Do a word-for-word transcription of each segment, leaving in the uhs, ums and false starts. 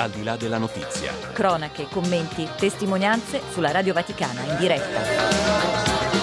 al di là della notizia. Cronache, commenti, testimonianze sulla Radio Vaticana in diretta.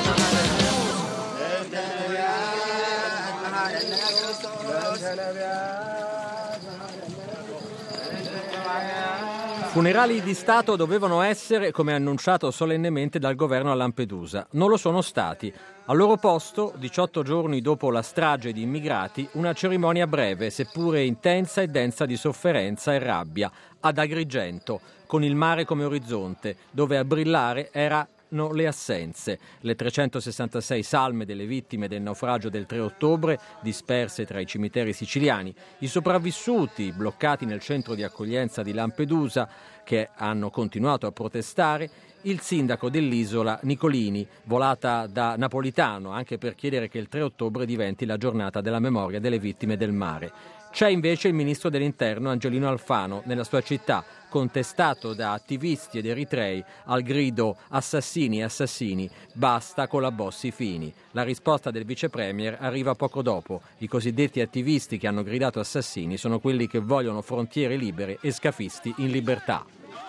Funerali di Stato dovevano essere, come annunciato solennemente dal governo a Lampedusa. Non lo sono stati. Al loro posto, diciotto giorni dopo la strage di immigrati, una cerimonia breve, seppure intensa e densa di sofferenza e rabbia, ad Agrigento, con il mare come orizzonte, dove a brillare era le assenze, le trecentosessantasei salme delle vittime del naufragio del tre ottobre disperse tra i cimiteri siciliani, i sopravvissuti bloccati nel centro di accoglienza di Lampedusa che hanno continuato a protestare, il sindaco dell'isola Nicolini, volata da Napolitano anche per chiedere che il tre ottobre diventi la giornata della memoria delle vittime del mare. C'è invece il ministro dell'Interno Angelino Alfano nella sua città, contestato da attivisti ed eritrei al grido "assassini, assassini, basta con la Bossi-Fini". La risposta del vice premier arriva poco dopo. I cosiddetti attivisti che hanno gridato assassini sono quelli che vogliono frontiere libere e scafisti in libertà.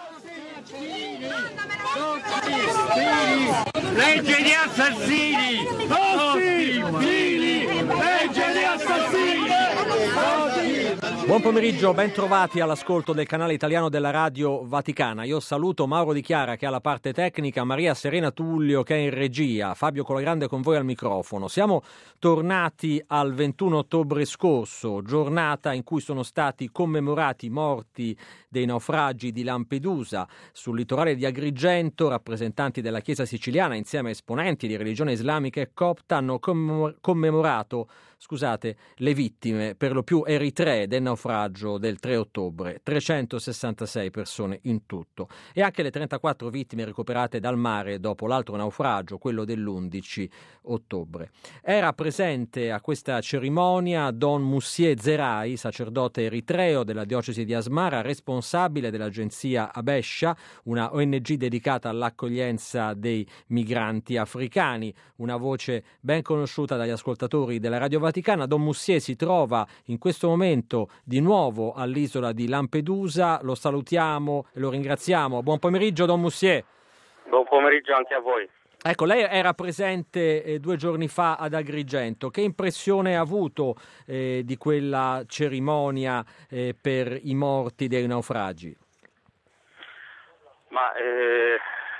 Legge di assassini! Bossi, Fini! Legge di assassini! Buon pomeriggio, ben trovati all'ascolto del canale italiano della Radio Vaticana. Io saluto Mauro Di Chiara che ha la parte tecnica, Maria Serena Tullio che è in regia, Fabio Colagrande con voi al microfono. Siamo tornati al ventuno ottobre scorso, giornata in cui sono stati commemorati i morti dei naufragi di Lampedusa. Sul litorale di Agrigento, rappresentanti della Chiesa siciliana insieme a esponenti di religione islamica e copta hanno commemorato scusate, le vittime, per lo più eritree, del naufragio del tre ottobre, trecentosessantasei persone in tutto, e anche le trentaquattro vittime recuperate dal mare dopo l'altro naufragio, quello dell'undici ottobre. Era presente a questa cerimonia Don Mussier Zerai, sacerdote eritreo della diocesi di Asmara, responsabile dell'agenzia Abesha, una O N G dedicata all'accoglienza dei migranti africani, una voce ben conosciuta dagli ascoltatori della Radio Vaticana. Don Mussier si trova in questo momento di nuovo all'isola di Lampedusa, lo salutiamo e lo ringraziamo. Buon pomeriggio Don Mussier. Buon pomeriggio anche a voi. Ecco, lei era presente eh, due giorni fa ad Agrigento. Che impressione ha avuto eh, di quella cerimonia eh, per i morti dei naufragi? Ma eh,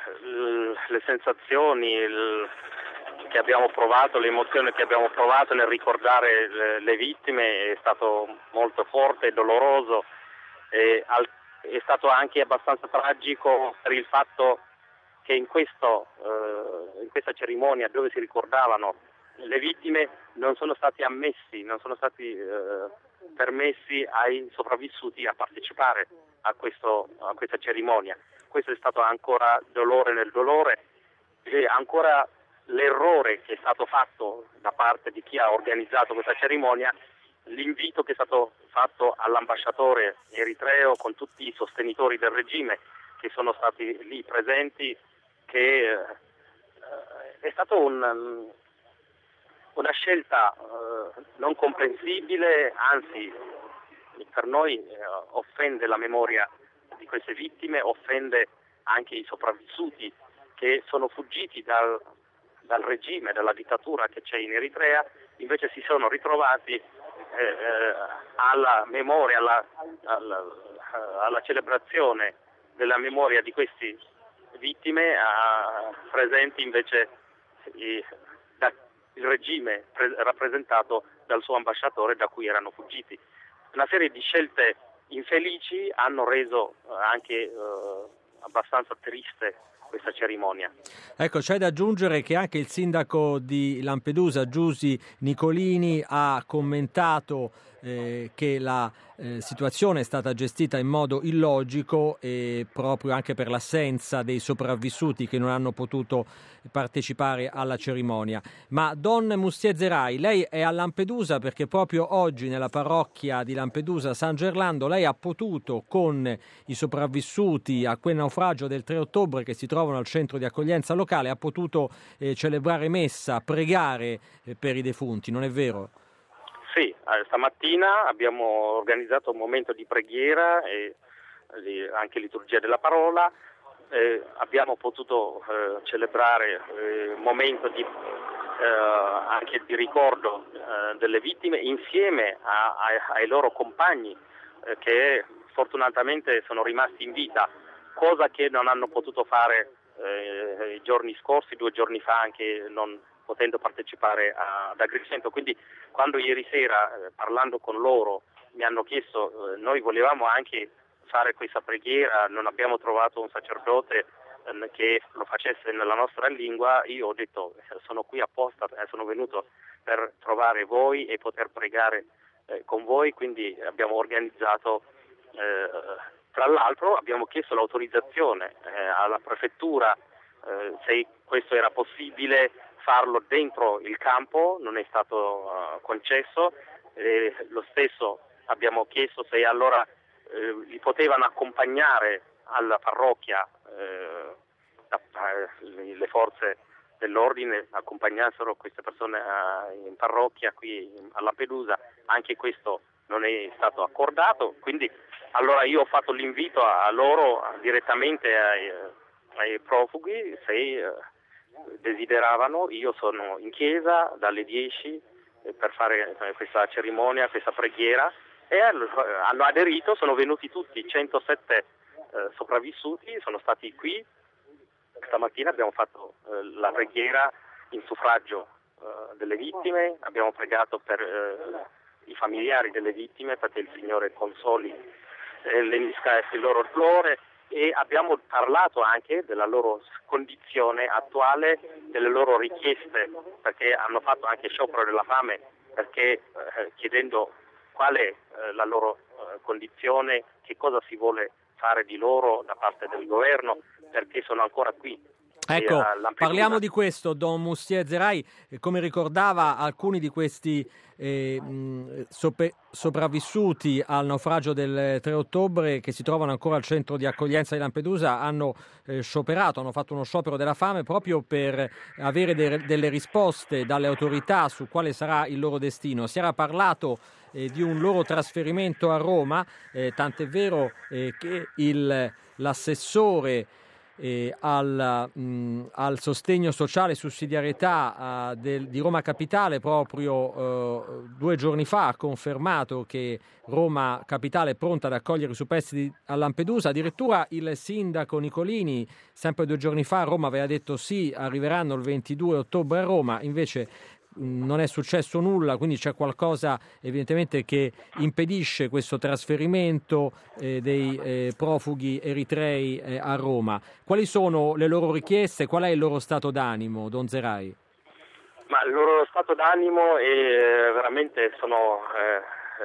le sensazioni, il... che abbiamo provato, le emozioni che abbiamo provato nel ricordare le, le vittime è stato molto forte e doloroso, e al, è stato anche abbastanza tragico per il fatto che in, questo, eh, in questa cerimonia dove si ricordavano le vittime non sono stati ammessi, non sono stati eh, permessi ai sopravvissuti a partecipare a, questo, a questa cerimonia. Questo è stato ancora dolore nel dolore e ancora l'errore che è stato fatto da parte di chi ha organizzato questa cerimonia, l'invito che è stato fatto all'ambasciatore eritreo con tutti i sostenitori del regime che sono stati lì presenti, che eh, è stata un, una scelta eh, non comprensibile, anzi per noi eh, offende la memoria di queste vittime, offende anche i sopravvissuti che sono fuggiti dal dal regime, dalla dittatura che c'è in Eritrea, invece si sono ritrovati eh, eh, alla memoria, alla, alla, alla celebrazione della memoria di queste vittime, a, presenti invece i, da, il regime pre, rappresentato dal suo ambasciatore da cui erano fuggiti. Una serie di scelte infelici hanno reso anche eh, abbastanza triste questa cerimonia. Ecco, c'è da aggiungere che anche il sindaco di Lampedusa, Giusi Nicolini, ha commentato eh, che la eh, situazione è stata gestita in modo illogico e proprio anche per l'assenza dei sopravvissuti che non hanno potuto partecipare alla cerimonia. Ma Don Mussier Zerai, lei è a Lampedusa perché proprio oggi nella parrocchia di Lampedusa San Gerlando lei ha potuto con i sopravvissuti a quel naufragio del tre ottobre che si trovano al centro di accoglienza locale, ha potuto eh, celebrare messa, pregare eh, per i defunti, non è vero? Sì, eh, stamattina abbiamo organizzato un momento di preghiera e anche liturgia della parola, eh, abbiamo potuto eh, celebrare un eh, momento di, eh, anche di ricordo eh, delle vittime insieme a, a, ai loro compagni eh, che fortunatamente sono rimasti in vita, cosa che non hanno potuto fare eh, i giorni scorsi, due giorni fa, anche non potendo partecipare a, ad Agrigento. Quindi quando ieri sera eh, parlando con loro mi hanno chiesto, eh, noi volevamo anche fare questa preghiera, non abbiamo trovato un sacerdote eh, che lo facesse nella nostra lingua, io ho detto sono qui apposta, eh, sono venuto per trovare voi e poter pregare eh, con voi, quindi abbiamo organizzato, eh, tra l'altro abbiamo chiesto l'autorizzazione eh, alla prefettura eh, se questo era possibile farlo dentro il campo, non è stato uh, concesso, eh, lo stesso abbiamo chiesto se allora eh, li potevano accompagnare alla parrocchia, eh, da, eh, le forze dell'ordine accompagnassero queste persone a, in parrocchia qui a Lampedusa, anche questo non è stato accordato, quindi allora io ho fatto l'invito a, a loro a, direttamente ai, ai profughi, se eh, desideravano. Io sono in chiesa dalle dieci per fare questa cerimonia, questa preghiera, e hanno aderito, sono venuti tutti, centosette eh, sopravvissuti, sono stati qui. Stamattina abbiamo fatto eh, la preghiera in suffragio eh, delle vittime, abbiamo pregato per eh, i familiari delle vittime perché il Signore consoli e lenisca il loro dolore, e abbiamo parlato anche della loro condizione attuale, delle loro richieste, perché hanno fatto anche sciopero della fame, perché eh, chiedendo qual è eh, la loro eh, condizione, che cosa si vuole fare di loro da parte del governo, perché sono ancora qui. Ecco, parliamo di questo, Don Mustier Zerai. Come ricordava, alcuni di questi eh, mh, sope- sopravvissuti al naufragio del tre ottobre, che si trovano ancora al centro di accoglienza di Lampedusa, hanno eh, scioperato, hanno fatto uno sciopero della fame proprio per avere de- delle risposte dalle autorità su quale sarà il loro destino. Si era parlato eh, di un loro trasferimento a Roma, eh, tant'è vero eh, che il, l'assessore Eh, al, mh, al sostegno sociale e sussidiarietà uh, del, di Roma Capitale proprio uh, due giorni fa ha confermato che Roma Capitale è pronta ad accogliere i superstiti a Lampedusa. Addirittura il sindaco Nicolini sempre due giorni fa a Roma aveva detto sì, arriveranno il ventidue ottobre a Roma, invece non è successo nulla, quindi c'è qualcosa evidentemente che impedisce questo trasferimento eh, dei eh, profughi eritrei eh, a Roma. Quali sono le loro richieste? Qual è il loro stato d'animo, Don Zerai? Ma il loro stato d'animo è veramente sono eh,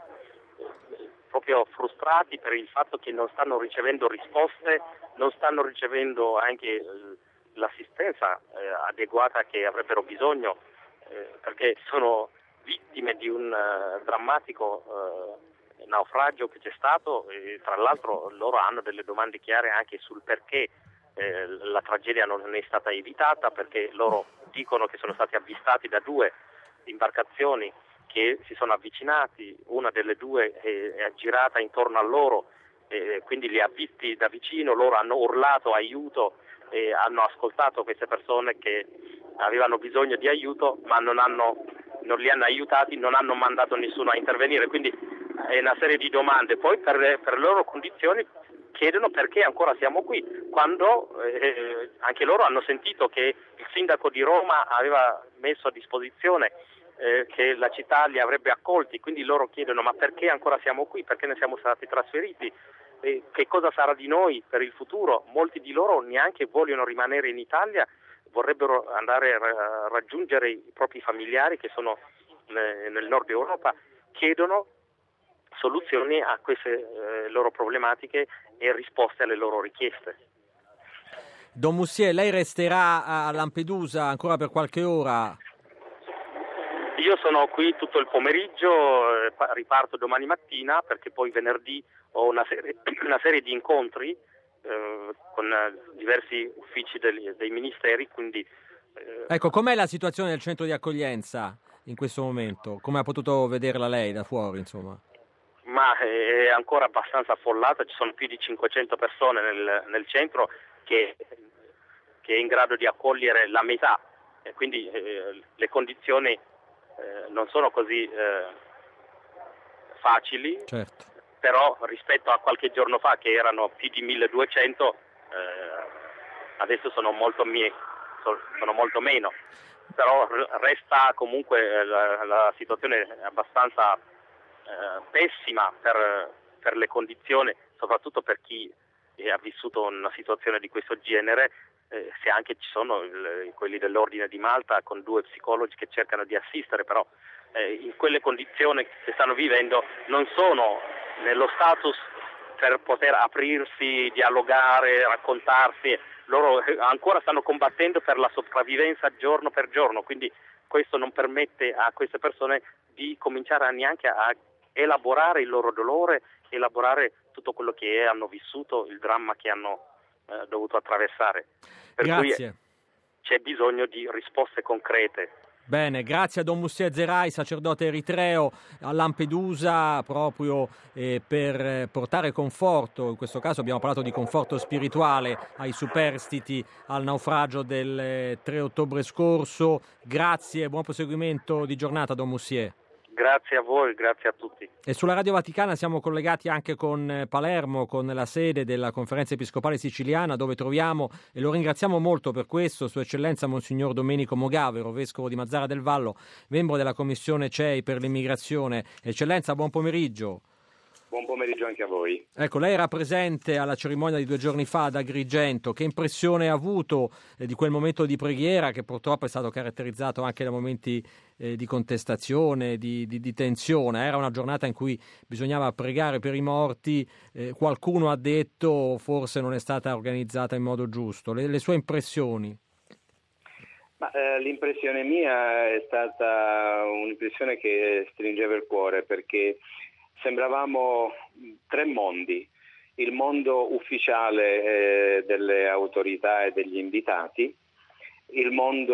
eh, proprio frustrati per il fatto che non stanno ricevendo risposte, non stanno ricevendo anche eh, l'assistenza eh, adeguata che avrebbero bisogno, perché sono vittime di un uh, drammatico uh, naufragio che c'è stato, e tra l'altro loro hanno delle domande chiare anche sul perché eh, la tragedia non è stata evitata, perché loro dicono che sono stati avvistati da due imbarcazioni che si sono avvicinati, una delle due è, è girata intorno a loro, e quindi li ha visti da vicino, loro hanno urlato aiuto e hanno ascoltato queste persone che avevano bisogno di aiuto, ma non, hanno, non li hanno aiutati, non hanno mandato nessuno a intervenire, quindi è una serie di domande. Poi per le, per le loro condizioni chiedono perché ancora siamo qui, quando eh, anche loro hanno sentito che il sindaco di Roma aveva messo a disposizione eh, che la città li avrebbe accolti, quindi loro chiedono ma perché ancora siamo qui, perché ne siamo stati trasferiti, eh, che cosa sarà di noi per il futuro. Molti di loro neanche vogliono rimanere in Italia, vorrebbero andare a raggiungere i propri familiari che sono nel nord Europa, chiedono soluzioni a queste eh, loro problematiche e risposte alle loro richieste. Don Mustier, lei resterà a Lampedusa ancora per qualche ora? Io sono qui tutto il pomeriggio, eh, riparto domani mattina perché poi venerdì ho una serie, una serie di incontri Eh, con eh, diversi uffici dei, dei ministeri, quindi eh, ecco, com'è la situazione del centro di accoglienza in questo momento? Come ha potuto vederla lei da fuori, insomma? ma è ancora abbastanza affollata, ci sono più di cinquecento persone nel, nel centro che, che è in grado di accogliere la metà, e quindi eh, le condizioni eh, non sono così eh, facili, certo. Però rispetto a qualche giorno fa che erano più di milleduecento, eh, adesso sono molto, mie, sono molto meno, però resta comunque la, la situazione abbastanza eh, pessima per, per le condizioni, soprattutto per chi ha vissuto una situazione di questo genere, eh, se anche ci sono il, quelli dell'Ordine di Malta con due psicologi che cercano di assistere, però eh, in quelle condizioni che stanno vivendo non sono nello status per poter aprirsi, dialogare, raccontarsi. Loro ancora stanno combattendo per la sopravvivenza giorno per giorno, quindi questo non permette a queste persone di cominciare a neanche a elaborare il loro dolore, elaborare tutto quello che hanno vissuto, il dramma che hanno eh, dovuto attraversare. Per Grazie. cui c'è bisogno di risposte concrete. Bene, grazie a Don Moussiè Zerai, sacerdote eritreo a Lampedusa, proprio eh, per portare conforto, in questo caso abbiamo parlato di conforto spirituale ai superstiti al naufragio del eh, tre ottobre scorso. Grazie e buon proseguimento di giornata, Don Moussiè. Grazie a voi, grazie a tutti. E sulla Radio Vaticana siamo collegati anche con Palermo, con la sede della Conferenza Episcopale Siciliana, dove troviamo, e lo ringraziamo molto per questo, Sua Eccellenza Monsignor Domenico Mogavero, Vescovo di Mazara del Vallo, membro della Commissione C E I per l'immigrazione. Eccellenza, buon pomeriggio. Buon pomeriggio anche a voi. Ecco, lei era presente alla cerimonia di due giorni fa ad Agrigento. Che impressione ha avuto eh, di quel momento di preghiera, che purtroppo è stato caratterizzato anche da momenti eh, di contestazione, di, di, di tensione? Era una giornata in cui bisognava pregare per i morti. Eh, qualcuno ha detto forse non è stata organizzata in modo giusto. Le, le sue impressioni? Ma, eh, l'impressione mia è stata un'impressione che stringeva il cuore, perché sembravamo tre mondi: il mondo ufficiale eh, delle autorità e degli invitati, il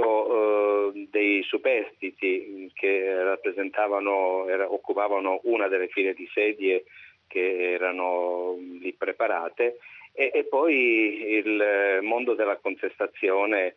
mondo eh, dei superstiti che rappresentavano, era, occupavano una delle file di sedie che erano lì preparate, e, e poi il mondo della contestazione,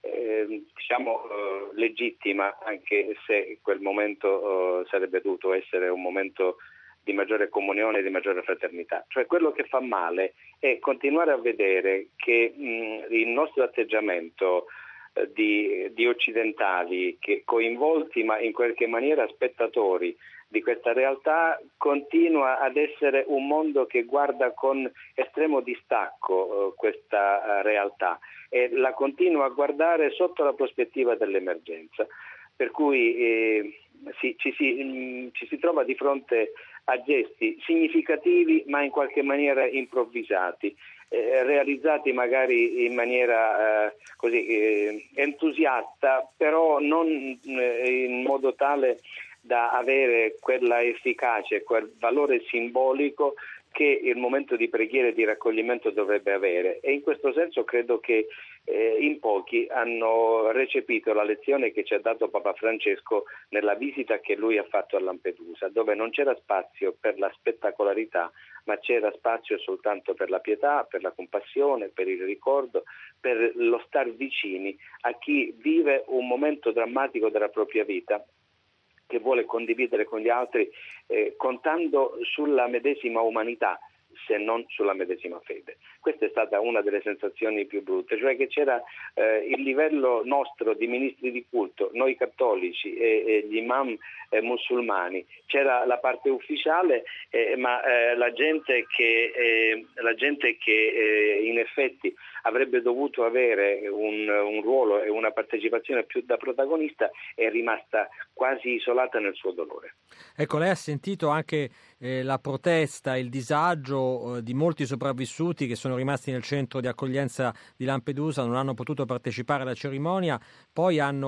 eh, diciamo eh, legittima, anche se quel momento eh, sarebbe dovuto essere un momento di maggiore comunione e di maggiore fraternità. Cioè, quello che fa male è continuare a vedere che mh, il nostro atteggiamento eh, di, di occidentali, che coinvolti ma in qualche maniera spettatori di questa realtà, continua ad essere un mondo che guarda con estremo distacco eh, questa eh, realtà e la continua a guardare sotto la prospettiva dell'emergenza. Per cui eh, si, ci, si, mh, ci si trova di fronte a gesti significativi ma in qualche maniera improvvisati, eh, realizzati magari in maniera eh, così eh, entusiasta, però non eh, in modo tale da avere quella efficacia, quel valore simbolico che il momento di preghiera e di raccoglimento dovrebbe avere. E in questo senso credo che eh, in pochi hanno recepito la lezione che ci ha dato Papa Francesco nella visita che lui ha fatto a Lampedusa, dove non c'era spazio per la spettacolarità, ma c'era spazio soltanto per la pietà, per la compassione, per il ricordo, per lo star vicini a chi vive un momento drammatico della propria vita, che vuole condividere con gli altri, eh, contando sulla medesima umanità, se non sulla medesima fede. Questa è stata una delle sensazioni più brutte, cioè che c'era eh, il livello nostro di ministri di culto, noi cattolici e, e gli imam eh, musulmani, c'era la parte ufficiale, eh, ma eh, la gente che, eh, la gente che eh, in effetti avrebbe dovuto avere un, un ruolo e una partecipazione più da protagonista è rimasta quasi isolata nel suo dolore. Ecco, lei ha sentito anche eh, la protesta, il disagio eh, di molti sopravvissuti che sono rimasti nel centro di accoglienza di Lampedusa, non hanno potuto partecipare alla cerimonia, poi hanno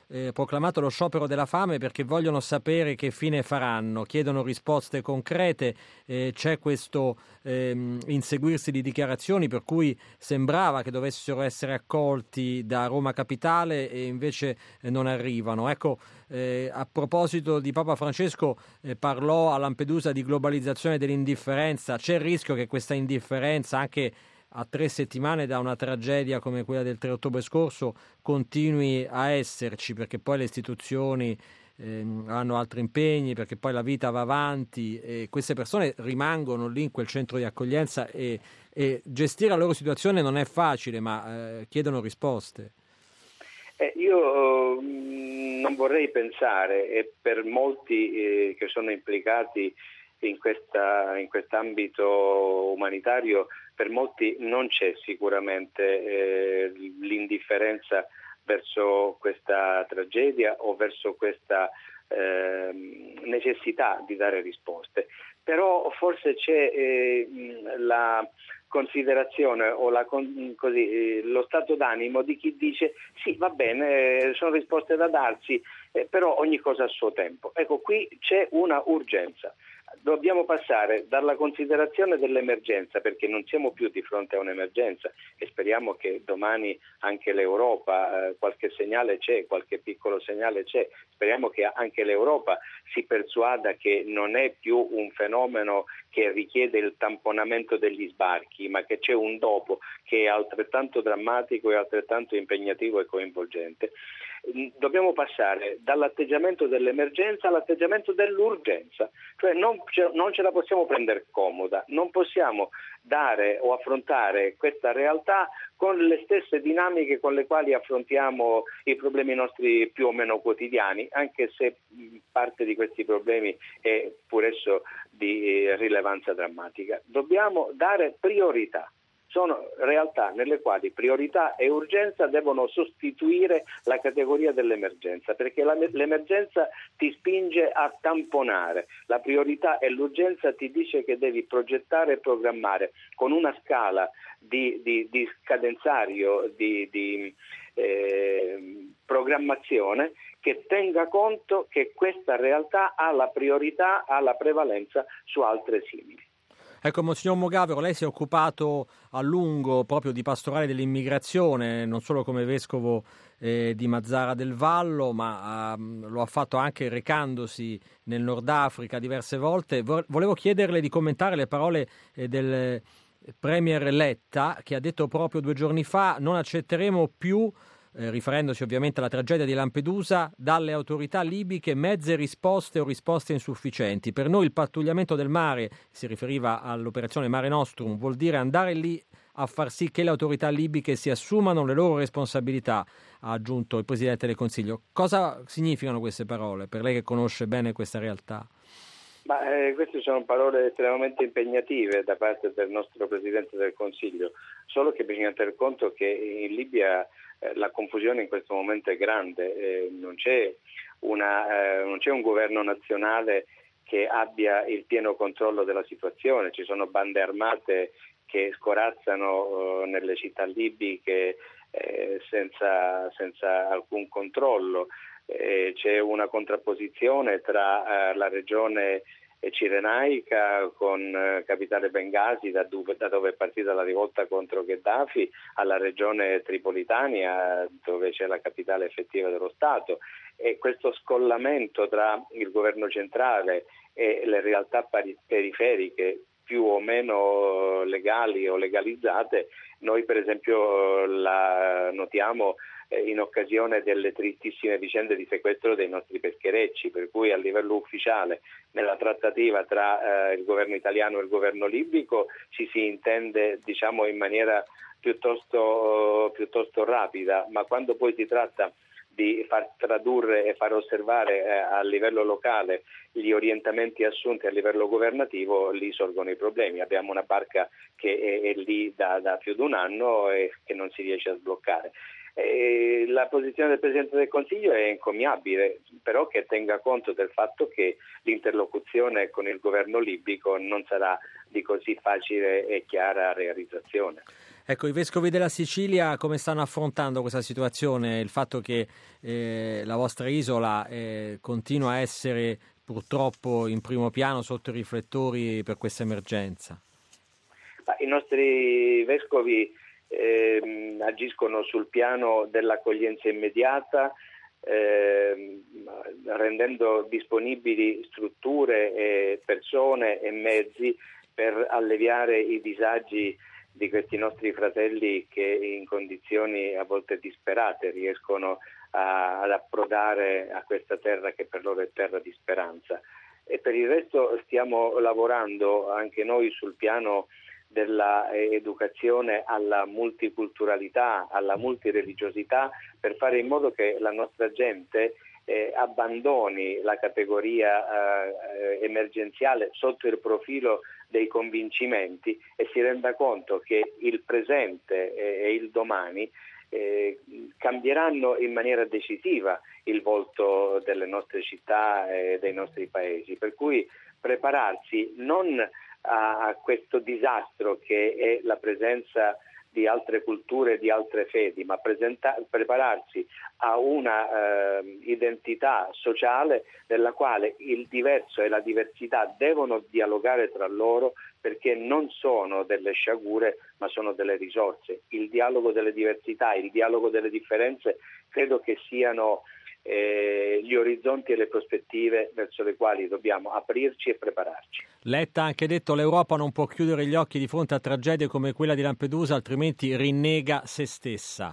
eh, proclamato lo sciopero della fame perché vogliono sapere che fine faranno, chiedono risposte concrete, eh, c'è questo ehm, inseguirsi di dichiarazioni per cui sembrava che dovessero essere accolti da Roma Capitale e invece eh, non arrivano. Ecco, eh, a proposito di Papa Francesco, eh, parlò a Lampedusa di globalizzazione dell'indifferenza. C'è il rischio che questa indifferenza, anche a tre settimane da una tragedia come quella del tre ottobre scorso, continui a esserci, perché poi le istituzioni eh, hanno altri impegni, perché poi la vita va avanti e queste persone rimangono lì in quel centro di accoglienza e, e gestire la loro situazione non è facile, ma eh, chiedono risposte. Eh, io mh, non vorrei pensare, e per molti eh, che sono implicati in questa in quest'ambito umanitario, per molti non c'è sicuramente eh, l'indifferenza verso questa tragedia o verso questa eh, necessità di dare risposte. Però forse c'è eh, la considerazione o la, così, eh, lo stato d'animo di chi dice sì, va bene, eh, sono risposte da darsi, eh, però ogni cosa a suo tempo. Ecco, qui c'è una urgenza. Dobbiamo passare dalla considerazione dell'emergenza, perché non siamo più di fronte a un'emergenza e speriamo che domani anche l'Europa, eh, qualche segnale c'è, qualche piccolo segnale c'è, speriamo che anche l'Europa si persuada che non è più un fenomeno che richiede il tamponamento degli sbarchi, ma che c'è un dopo che è altrettanto drammatico e altrettanto impegnativo e coinvolgente. Dobbiamo passare dall'atteggiamento dell'emergenza all'atteggiamento dell'urgenza, cioè non ce, non ce la possiamo prendere comoda, non possiamo dare o affrontare questa realtà con le stesse dinamiche con le quali affrontiamo i problemi nostri più o meno quotidiani, anche se parte di questi problemi è pur esso di rilevanza drammatica. Dobbiamo dare priorità. Sono realtà nelle quali priorità e urgenza devono sostituire la categoria dell'emergenza, perché la, l'emergenza ti spinge a tamponare, la priorità e l'urgenza ti dice che devi progettare e programmare con una scala di, di, di scadenzario, di, di eh, programmazione che tenga conto che questa realtà ha la priorità, ha la prevalenza su altre simili. Ecco, Monsignor Mogavero, lei si è occupato a lungo proprio di pastorale dell'immigrazione, non solo come vescovo eh, di Mazara del Vallo, ma um, lo ha fatto anche recandosi nel Nord Africa diverse volte. Volevo chiederle di commentare le parole eh, del Premier Letta, che ha detto proprio due giorni fa: non accetteremo più, Eh, riferendosi ovviamente alla tragedia di Lampedusa, dalle autorità libiche mezze risposte o risposte insufficienti. Per noi il pattugliamento del mare, si riferiva all'operazione Mare Nostrum, vuol dire andare lì a far sì che le autorità libiche si assumano le loro responsabilità, ha aggiunto il Presidente del Consiglio. Cosa significano queste parole per lei che conosce bene questa realtà? Ma, eh, queste sono parole estremamente impegnative da parte del nostro Presidente del Consiglio, solo che bisogna tener conto che in Libia eh, la confusione in questo momento è grande, eh, non c'è una, eh, non c'è un governo nazionale che abbia il pieno controllo della situazione, ci sono bande armate che scorazzano eh, nelle città libiche eh, senza, senza alcun controllo. Eh, c'è una contrapposizione tra eh, la regione cirenaica con eh, capitale Bengasi, da dove, da dove è partita la rivolta contro Gheddafi, alla regione Tripolitania, dove c'è la capitale effettiva dello Stato, e questo scollamento tra il governo centrale e le realtà pari- periferiche più o meno legali o legalizzate, noi per esempio la notiamo in occasione delle tristissime vicende di sequestro dei nostri pescherecci, per cui a livello ufficiale nella trattativa tra eh, il governo italiano e il governo libico ci si intende, diciamo, in maniera piuttosto, piuttosto rapida, ma quando poi si tratta di far tradurre e far osservare eh, a livello locale gli orientamenti assunti a livello governativo, lì sorgono i problemi. Abbiamo una barca che è, è lì da, da più di un anno e che non si riesce a sbloccare. E la posizione del Presidente del Consiglio è encomiabile, però che tenga conto del fatto che l'interlocuzione con il governo libico non sarà di così facile e chiara realizzazione. Ecco, i vescovi della Sicilia come stanno affrontando questa situazione, il fatto che eh, la vostra isola eh, continua a essere purtroppo in primo piano sotto i riflettori per questa emergenza? Ma i nostri vescovi eh, agiscono sul piano dell'accoglienza immediata, eh, rendendo disponibili strutture, e persone e mezzi per alleviare i disagi di questi nostri fratelli che in condizioni a volte disperate riescono a, ad approdare a questa terra che per loro è terra di speranza. E per il resto stiamo lavorando anche noi sul piano della educazione alla multiculturalità, alla multireligiosità, per fare in modo che la nostra gente eh, abbandoni la categoria eh, emergenziale sotto il profilo dei convincimenti e si renda conto che il presente e il domani eh, cambieranno in maniera decisiva il volto delle nostre città e dei nostri paesi, per cui prepararsi non a, a questo disastro che è la presenza di altre culture, di altre fedi, ma presenta- prepararsi a una eh, identità sociale nella quale il diverso e la diversità devono dialogare tra loro, perché non sono delle sciagure ma sono delle risorse. Il dialogo delle diversità, il dialogo delle differenze credo che siano eh, gli orizzonti e le prospettive verso le quali dobbiamo aprirci e prepararci. Letta ha anche detto: l'Europa non può chiudere gli occhi di fronte a tragedie come quella di Lampedusa, altrimenti rinnega se stessa.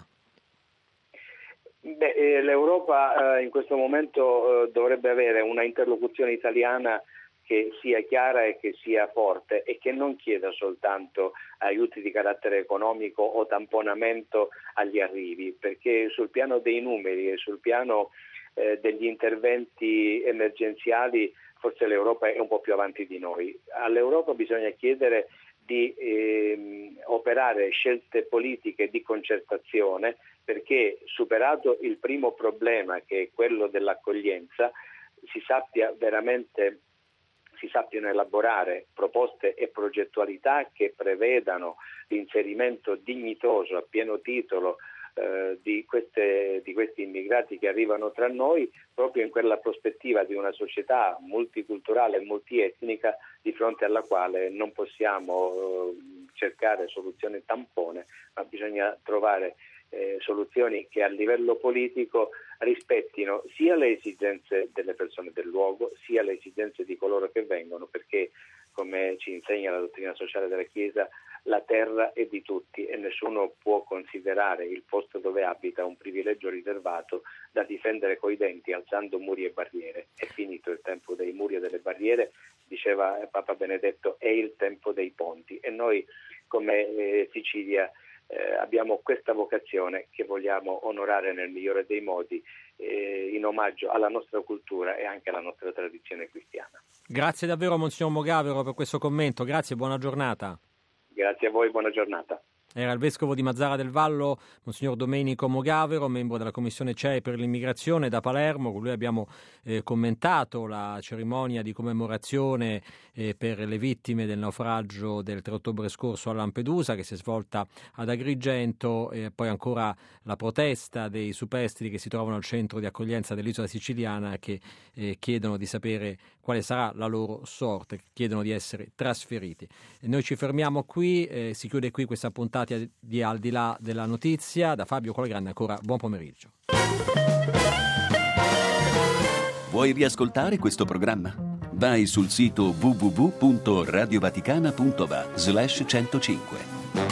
Beh, eh, l'Europa eh, in questo momento eh, dovrebbe avere una interlocuzione italiana che sia chiara e che sia forte e che non chieda soltanto aiuti di carattere economico o tamponamento agli arrivi, perché sul piano dei numeri e sul piano eh, degli interventi emergenziali forse l'Europa è un po' più avanti di noi. All'Europa bisogna chiedere di eh, operare scelte politiche di concertazione, perché superato il primo problema, che è quello dell'accoglienza, si sappia veramente si sappiano elaborare proposte e progettualità che prevedano l'inserimento dignitoso a pieno titolo eh, di, queste, di questi immigrati che arrivano tra noi, proprio in quella prospettiva di una società multiculturale e multietnica di fronte alla quale non possiamo eh, cercare soluzioni tampone, ma bisogna trovare Eh, soluzioni che a livello politico rispettino sia le esigenze delle persone del luogo, sia le esigenze di coloro che vengono, perché, come ci insegna la dottrina sociale della Chiesa, la terra è di tutti e nessuno può considerare il posto dove abita un privilegio riservato da difendere coi denti alzando muri e barriere. È finito il tempo dei muri e delle barriere, diceva Papa Benedetto, è il tempo dei ponti, e noi come eh, Sicilia Eh, abbiamo questa vocazione che vogliamo onorare nel migliore dei modi eh, in omaggio alla nostra cultura e anche alla nostra tradizione cristiana. Grazie davvero Monsignor Mogavero per questo commento, grazie e buona giornata. Grazie a voi, buona giornata. Era il vescovo di Mazara del Vallo, Monsignor Domenico Mogavero, membro della Commissione C E I per l'immigrazione da Palermo. Con lui abbiamo eh, commentato la cerimonia di commemorazione eh, per le vittime del naufragio del tre ottobre scorso a Lampedusa, che si è svolta ad Agrigento, e poi ancora la protesta dei superstiti che si trovano al centro di accoglienza dell'isola siciliana, che eh, chiedono di sapere quale sarà la loro sorte, chiedono di essere trasferiti. E noi ci fermiamo qui, eh, si chiude qui questa puntata di Al di là della notizia. Da Fabio Colagrande ancora buon pomeriggio. Vuoi riascoltare questo programma? Vai sul sito w w w punto radiovaticana punto va slash centocinque.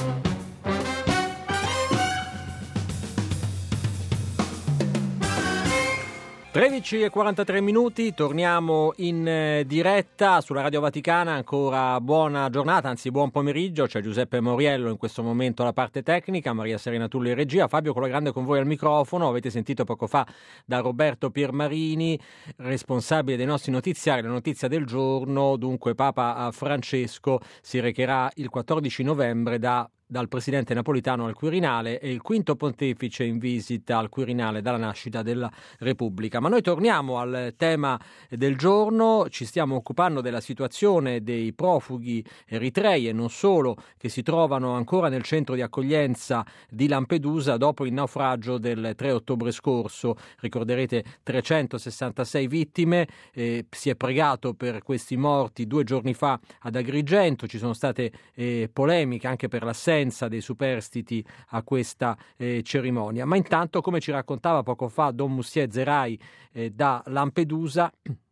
tredici e quarantatré minuti, torniamo in eh, diretta sulla Radio Vaticana. Ancora buona giornata, anzi buon pomeriggio. C'è Giuseppe Moriello in questo momento alla parte tecnica, Maria Serena Tulli in regia, Fabio Colagrande con voi al microfono. Avete sentito poco fa da Roberto Piermarini, responsabile dei nostri notiziari, la notizia del giorno. Dunque Papa Francesco si recherà il quattordici novembre da dal presidente Napolitano al Quirinale, e il quinto pontefice in visita al Quirinale dalla nascita della Repubblica. Ma noi torniamo al tema del giorno, ci stiamo occupando della situazione dei profughi eritrei e non solo, che si trovano ancora nel centro di accoglienza di Lampedusa dopo il naufragio del tre ottobre scorso. Ricorderete trecentosessantasei vittime, eh, si è pregato per questi morti due giorni fa ad Agrigento, ci sono state eh, polemiche anche per l'assenza dei superstiti a questa eh, cerimonia. Ma intanto, come ci raccontava poco fa Don Mussier Zerai eh, da Lampedusa,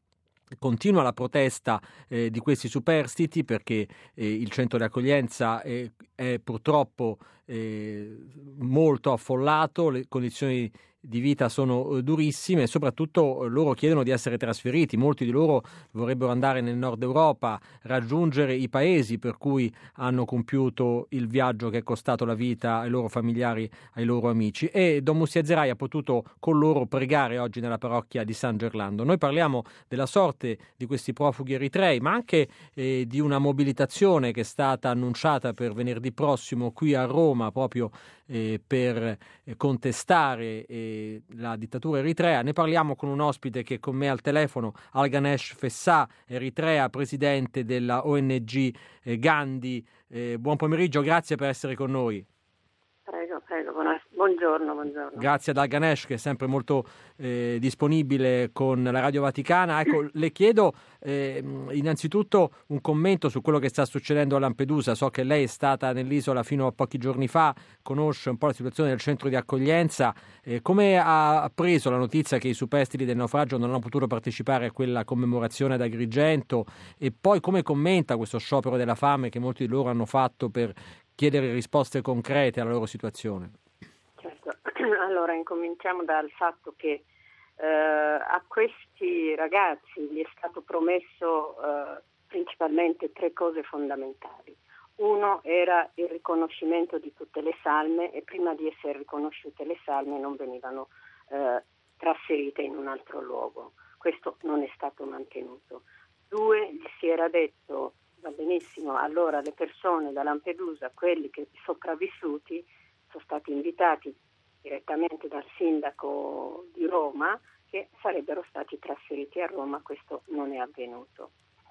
continua la protesta eh, di questi superstiti perché eh, il centro di accoglienza è, è purtroppo eh, molto affollato, le condizioni di vita sono eh, durissime e soprattutto loro chiedono di essere trasferiti. Molti di loro vorrebbero andare nel nord Europa, raggiungere i paesi per cui hanno compiuto il viaggio che è costato la vita ai loro familiari, ai loro amici, e Don Mussier Zerai ha potuto con loro pregare oggi nella parrocchia di San Gerlando. Noi parliamo della sorte di questi profughi eritrei, ma anche eh, di una mobilitazione che è stata annunciata per venerdì prossimo qui a Roma proprio eh, per eh, contestare eh, la dittatura eritrea. Ne parliamo con un ospite che è con me al telefono, Alganesh Fessah, Eritrea, presidente della O N G eh, Gandhi. Eh, buon pomeriggio, grazie per essere con noi. Prego, prego, buongiorno, buongiorno. Grazie ad Alganesh, che è sempre molto eh, disponibile con la Radio Vaticana. Ecco, le chiedo eh, innanzitutto un commento su quello che sta succedendo a Lampedusa. So che lei è stata nell'isola fino a pochi giorni fa, conosce un po' la situazione del centro di accoglienza. Eh, come ha preso la notizia che i superstiti del naufragio non hanno potuto partecipare a quella commemorazione ad Agrigento, e poi come commenta questo sciopero della fame che molti di loro hanno fatto per chiedere risposte concrete alla loro situazione? Certo, allora incominciamo dal fatto che eh, a questi ragazzi gli è stato promesso eh, principalmente tre cose fondamentali. Uno era il riconoscimento di tutte le salme, e prima di essere riconosciute le salme non venivano eh, trasferite in un altro luogo. Questo non è stato mantenuto. Due, gli si era detto: va benissimo, allora le persone da Lampedusa, quelli che sopravvissuti, sono stati invitati direttamente dal sindaco di Roma che sarebbero stati trasferiti a Roma. Questo non è avvenuto.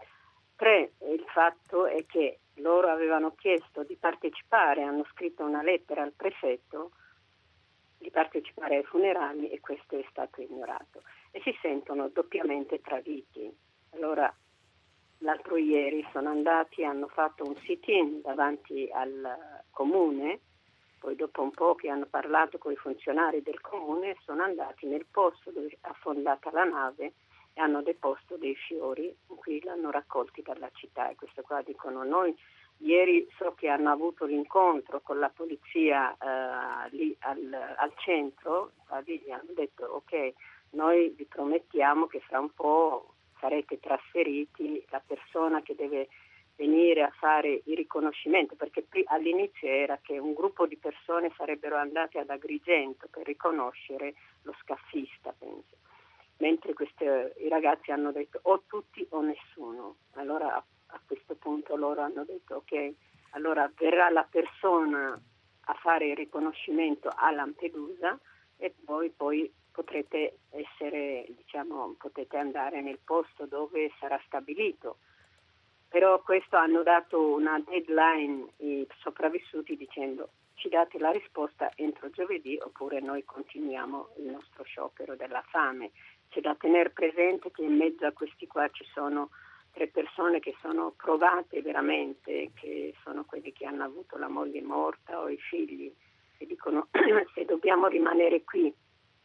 Tre, il fatto è che loro avevano chiesto di partecipare, hanno scritto una lettera al prefetto di partecipare ai funerali, e questo è stato ignorato, e si sentono doppiamente traditi. Allora, l'altro ieri sono andati, hanno fatto un sit-in davanti al comune, poi dopo un po' che hanno parlato con i funzionari del comune, sono andati nel posto dove è affondata la nave e hanno deposto dei fiori, qui l'hanno raccolti dalla città. E questo qua dicono: noi ieri so che hanno avuto l'incontro con la polizia eh, lì al, al centro, gli hanno detto: ok, noi vi promettiamo che fra un po' sarete trasferiti, la persona che deve venire a fare il riconoscimento, perché all'inizio era che un gruppo di persone sarebbero andate ad Agrigento per riconoscere lo scaffista, penso, mentre questi, i ragazzi hanno detto o tutti o nessuno. Allora a, a questo punto loro hanno detto: ok, allora verrà la persona a fare il riconoscimento a Lampedusa e voi poi potrete essere, diciamo, potete andare nel posto dove sarà stabilito. Però questo hanno dato una deadline ai sopravvissuti dicendo: ci date la risposta entro giovedì oppure noi continuiamo il nostro sciopero della fame. C'è da tenere presente che in mezzo a questi qua ci sono tre persone che sono provate veramente, che sono quelli che hanno avuto la moglie morta o i figli, e dicono: se dobbiamo rimanere qui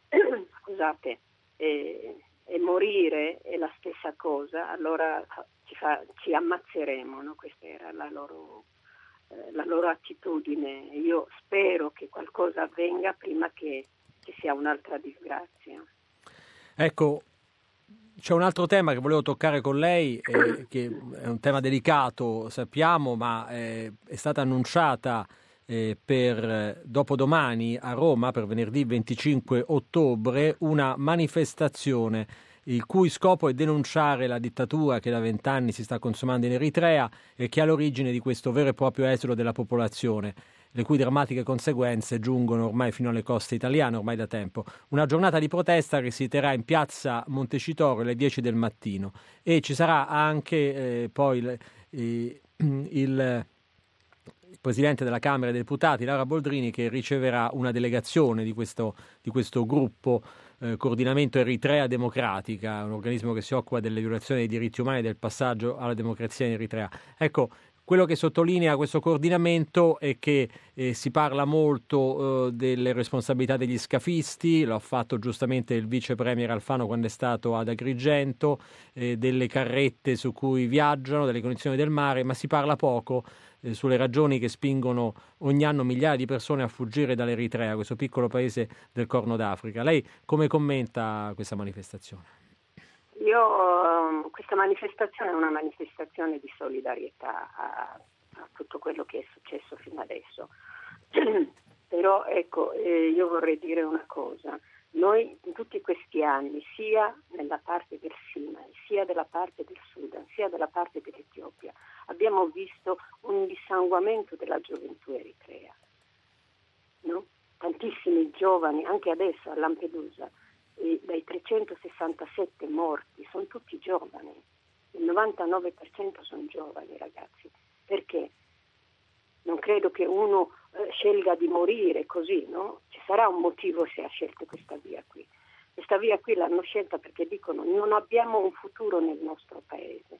scusate, e, e morire è la stessa cosa, allora ci, fa, ci ammazzeremo, no? Questa era la loro, eh, la loro attitudine. Io spero che qualcosa avvenga prima che ci sia un'altra disgrazia. Ecco, c'è un altro tema che volevo toccare con lei, eh, che è un tema delicato, sappiamo, ma eh, è stata annunciata Eh, per dopodomani a Roma, per venerdì venticinque ottobre, una manifestazione il cui scopo è denunciare la dittatura che da vent'anni si sta consumando in Eritrea e che ha l'origine di questo vero e proprio esodo della popolazione. le cui drammatiche conseguenze giungono ormai fino alle coste italiane, ormai da tempo. Una giornata di protesta che si terrà in piazza Montecitorio alle dieci del mattino, e ci sarà anche eh, poi il, il, il il Presidente della Camera dei Deputati, Lara Boldrini, che riceverà una delegazione di questo, di questo gruppo eh, Coordinamento Eritrea Democratica, un organismo che si occupa delle violazioni dei diritti umani e del passaggio alla democrazia in Eritrea. Ecco, quello che sottolinea questo coordinamento è che eh, si parla molto eh, delle responsabilità degli scafisti, lo ha fatto giustamente il vice premier Alfano quando è stato ad Agrigento, eh, delle carrette su cui viaggiano, delle condizioni del mare, ma si parla poco eh, sulle ragioni che spingono ogni anno migliaia di persone a fuggire dall'Eritrea, questo piccolo paese del Corno d'Africa. Lei come commenta questa manifestazione? Io, questa manifestazione è una manifestazione di solidarietà a, a tutto quello che è successo fino adesso. Però ecco, eh, io vorrei dire una cosa. Noi in tutti questi anni, sia nella parte del Sinai, sia della parte del Sudan, sia della parte dell'Etiopia, abbiamo visto un dissanguamento della gioventù eritrea. No? Tantissimi giovani, anche adesso a Lampedusa, e dai trecentosessantasette morti, sono tutti giovani, il novantanove per cento sono giovani ragazzi. Perché? Non credo che uno eh, scelga di morire così, no? Ci sarà un motivo se ha scelto questa via qui. Questa via qui l'hanno scelta perché dicono non abbiamo un futuro nel nostro paese,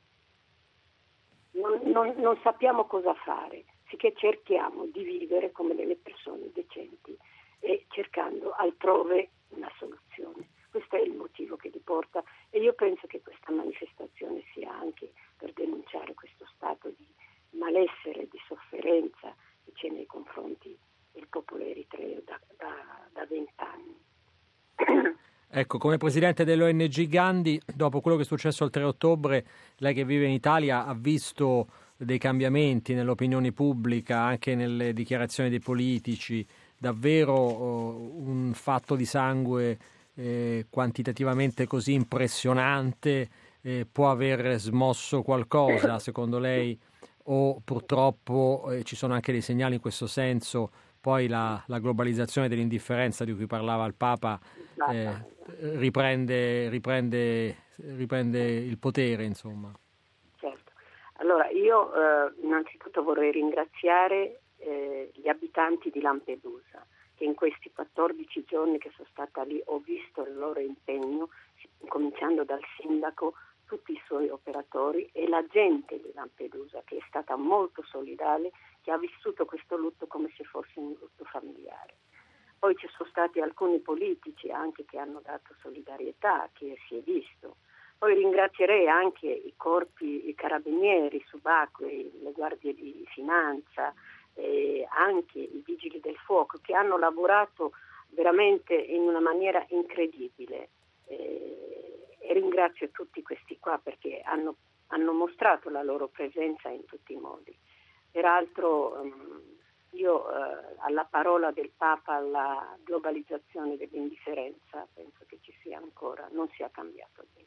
non, non, non sappiamo cosa fare, sicché cerchiamo di vivere come delle persone decenti e cercando altrove una soluzione. Questo è il motivo che li porta, e io penso che questa manifestazione sia anche per denunciare questo stato di malessere, di sofferenza che c'è nei confronti del popolo eritreo da vent'anni. Ecco, come presidente dell'O N G Gandhi, dopo quello che è successo il tre ottobre, lei che vive in Italia ha visto dei cambiamenti nell'opinione pubblica, anche nelle dichiarazioni dei politici, davvero oh, un fatto di sangue eh, quantitativamente così impressionante eh, può aver smosso qualcosa, secondo lei, o purtroppo eh, ci sono anche dei segnali in questo senso? Poi la, la globalizzazione dell'indifferenza di cui parlava il Papa eh, riprende, riprende, riprende il potere, insomma. Certo. Allora io eh, innanzitutto vorrei ringraziare eh, gli abitanti di Lampedusa, che in questi quattordici giorni che sono stata lì ho visto il loro impegno, cominciando dal sindaco, tutti i suoi operatori e la gente di Lampedusa, che è stata molto solidale, che ha vissuto questo lutto come se fosse un lutto familiare. Poi ci sono stati alcuni politici anche che hanno dato solidarietà, che si è visto. Poi ringrazierei anche i corpi, i carabinieri subacquei, le guardie di finanza, eh, anche i vigili del fuoco, che hanno lavorato veramente in una maniera incredibile. Eh, e ringrazio tutti questi qua perché hanno, hanno mostrato la loro presenza in tutti i modi. Peraltro um, io eh, alla parola del Papa, alla globalizzazione dell'indifferenza, penso che ci sia ancora, non sia cambiato niente.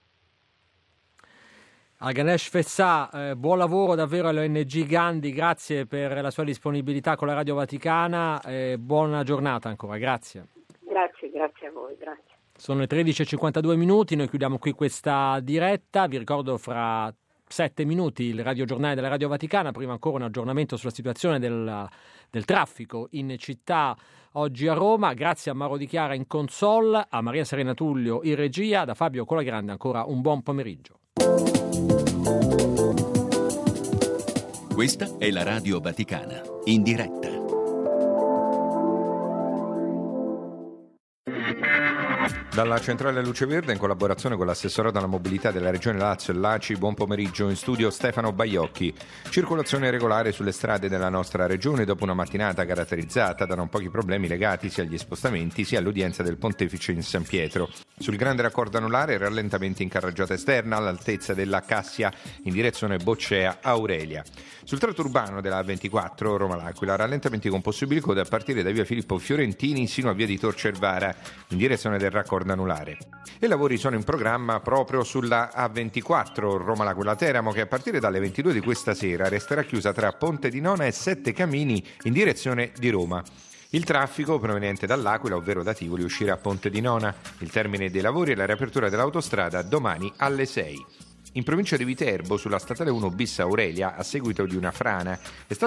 A Ganesh Fessà, eh, buon lavoro davvero all'O N G Gandhi, grazie per la sua disponibilità con la Radio Vaticana, eh, buona giornata ancora, grazie. Grazie, grazie a voi, grazie. Sono le tredici e cinquantadue minuti, noi chiudiamo qui questa diretta, vi ricordo fra sette minuti il radiogiornale della Radio Vaticana, prima ancora un aggiornamento sulla situazione del, del traffico in città oggi a Roma. Grazie a Mauro Di Chiara in console, a Maria Serena Tullio in regia, da Fabio Colagrande ancora un buon pomeriggio. Questa è la Radio Vaticana, in diretta. Dalla Centrale Luce Verde, in collaborazione con l'assessorato alla mobilità della Regione Lazio e l'A C I, buon pomeriggio, in studio Stefano Baiocchi. Circolazione regolare sulle strade della nostra regione dopo una mattinata caratterizzata da non pochi problemi legati sia agli spostamenti sia all'udienza del Pontefice in San Pietro. Sul grande raccordo anulare, rallentamenti in carreggiata esterna all'altezza della Cassia in direzione Boccea-Aurelia. Sul tratto urbano della A ventiquattro Roma-L'Aquila, rallentamenti con possibili code a partire da via Filippo Fiorentini sino a via di Tor Cervara in direzione del raccordo Corda Anulare. I lavori sono in programma proprio sulla A ventiquattro Roma-L'Aquila-Teramo, che a partire dalle ventidue di questa sera resterà chiusa tra Ponte di Nona e Sette Camini in direzione di Roma. Il traffico proveniente dall'Aquila, ovvero da Tivoli, uscirà a Ponte di Nona. Il termine dei lavori e la riapertura dell'autostrada domani alle sei. In provincia di Viterbo, sulla statale uno bis Aurelia, a seguito di una frana, è stato